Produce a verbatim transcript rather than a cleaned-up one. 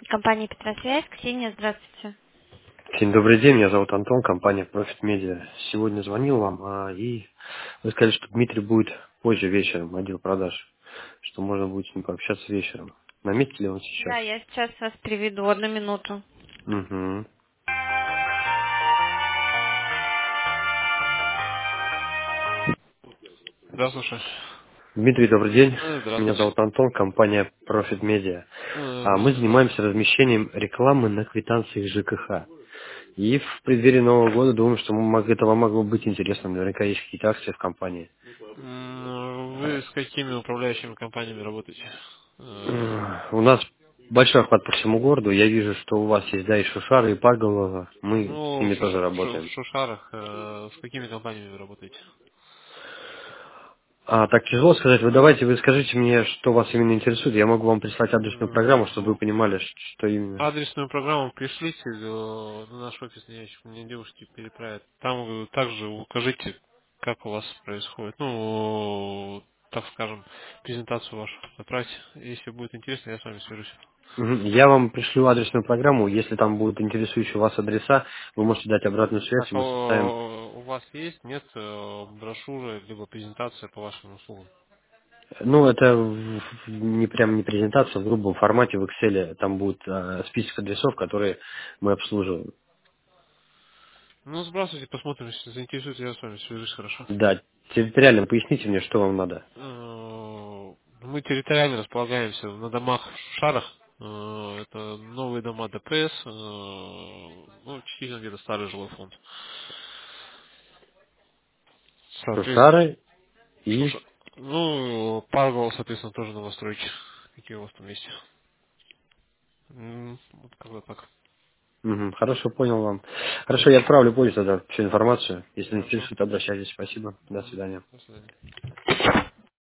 Компания Петросвязь. Ксения, здравствуйте. Всем добрый день, меня зовут Антон, компания Profit Media. Сегодня звонил вам, а, и вы сказали, что Дмитрий будет позже вечером, отдел продаж, что можно будет с ним пообщаться вечером. На месте ли он сейчас? Да, я сейчас вас приведу. Одну минуту. Угу. Да, слушай. Дмитрий, добрый день. Э, Меня Здравствуйте. зовут Антон, компания Profit Media. А Э, мы занимаемся размещением рекламы на квитанциях ЖКХ. И в преддверии Нового года думаю, что мог- это вам могло быть интересно. Наверняка есть какие-то акции в компании. м, Вы с какими управляющими компаниями работаете? Э, М, У нас большой охват по всему городу. Я вижу, что у вас есть, да, и Шушара, и Паголова. Мы с Ну, в ними Шуш- тоже в Шу- в работаем. Шушарах э, с какими компаниями вы работаете? А, так тяжело сказать. Вы давайте, вы скажите мне, что вас именно интересует. Я могу вам прислать адресную программу, М, чтобы вы Ну, понимали, ш- что именно. адресную программу пришлите э, на наш офисный ящик, мне девушки переправят. Там вы также укажите, как у вас происходит. Ну, так скажем, презентацию вашу отправьте. Если будет интересно, я с вами свяжусь. Мгм. Я вам пришлю адресную программу. Если там будут интересующие вас адреса, вы можете дать обратную связь, Так, и а мы составим. у у вас есть, нет, э, брошюры, либо презентация по вашим услугам? Ну, это в- в- не прям не презентация, в грубом формате в Excel. Там будет а, список адресов, которые мы обслуживаем. Ну, сбрасывайте, посмотрим, если заинтересует, я с вами свяжусь, хорошо. Да, территориально поясните мне, что вам надо. Э, Мы территориально располагаемся на домах в Шарах. Э, Это новые дома ДПС, э, ну, частично где-то старый жилой фонд. Соответственно, Шушары и... Шуша. Ну, Паргол, соответственно, тоже новостройки. Какие у вас там есть? М, Вот как-то так. Мгм, хорошо, понял вам. Хорошо, я отправлю позже тогда всю информацию. Если Хорошо. интересует, обращайтесь. Спасибо. До Мгм. свидания. До свидания.